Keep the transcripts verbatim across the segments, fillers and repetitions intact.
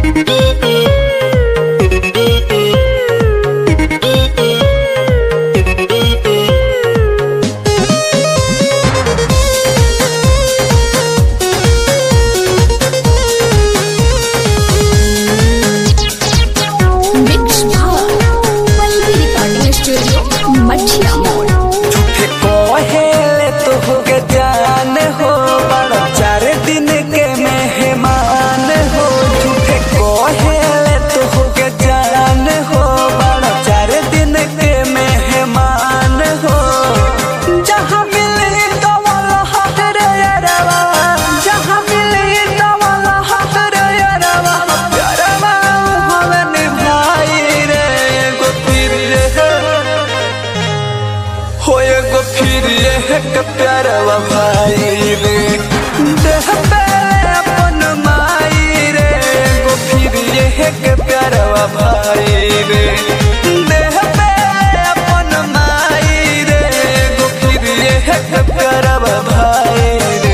प्यारवा भाई रे देह पे अपन माई रे गो फिर ये के प्यारवा भाई रे देह पे अपन माई रे गो फिर ये के प्यारवा भाई रे।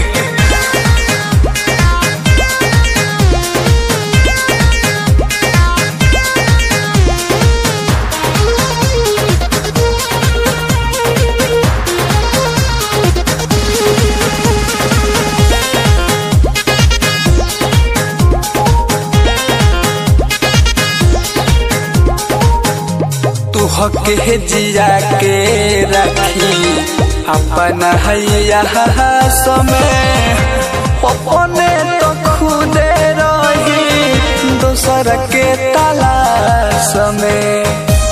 हके जिया के रखी अपन हैया समय अपने तो खुदे रही दूसर के तलाश में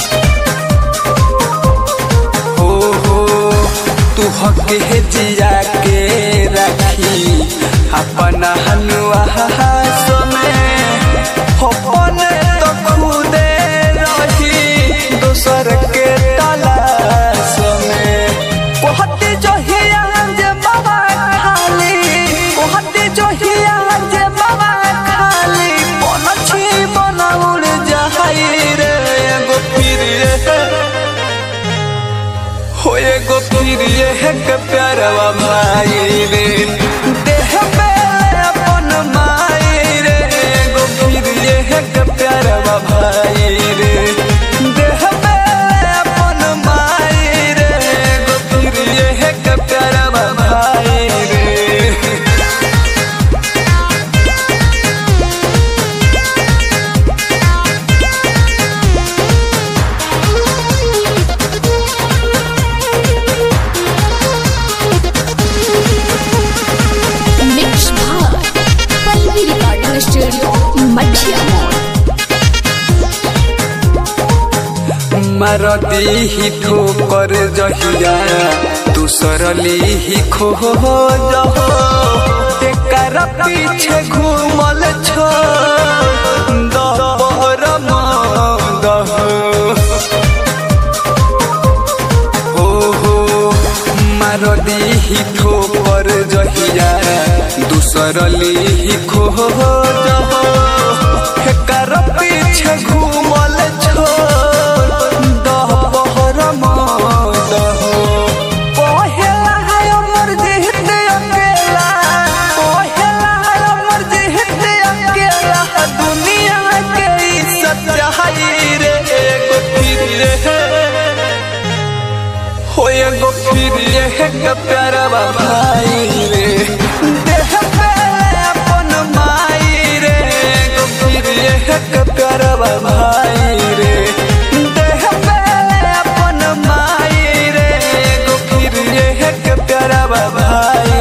हो हो तू हके जिया के रखी अपन हनुआ समय अपने तो खुदे दूसर के तलाश में कोहती जो हिया जे बाबा खाली कोहती जो हिया जे बाबा खाली पनछी बनाउर जहाई रे एगो फिर ये हो एगो फिर ये के प्यारवा भाई रे देह पे अपन माई रे एगो फिर ये के प्यारवा भाई रे मरती ही ठोकर जहिया दूसर ली ही खो जहो तेकर पीछे घूमल छो दहर दह हो हो मरती ही ठोकर जहिया दूसर ली ही खो जहो तेकर पीछे घूमल छो एगो फिर ये के प्यारवा भाई रे देह पे अपन माई रे एगो फिर ये के प्यारवा भाई रे देह पे अपन माई रे एगो फिर ये के प्यारवा भाई